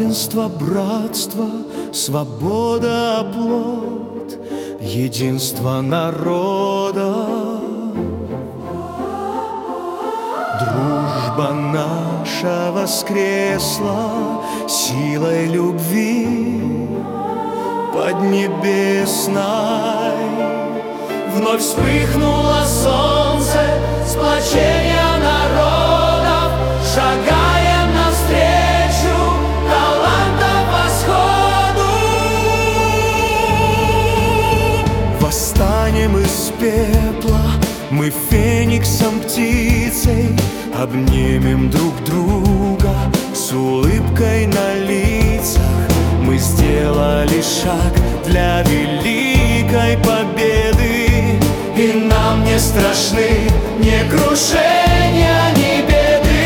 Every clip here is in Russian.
равенство, братство, свобода, оплот, единство народа. Дружба наша воскресла силой любви поднебесной. Вновь вспыхнуло солнце, сплочение народов, шагаем навстречу талантам восходу. Восстанем из пепла мы фениксом птицей, обнимем друг друга с улыбкой на лицах. Мы сделали шаг для великой победы, и нам не страшны ни крушения, ни беды.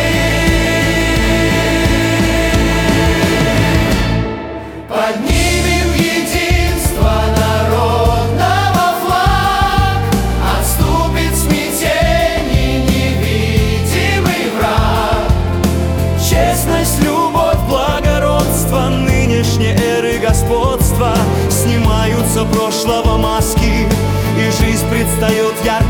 Поднимем единство народного флаг, отступит в смятении невидимый враг. Честность, любовь, благородство нынешней эры господства. Снимаются прошлого маски, и жизнь предстает ярко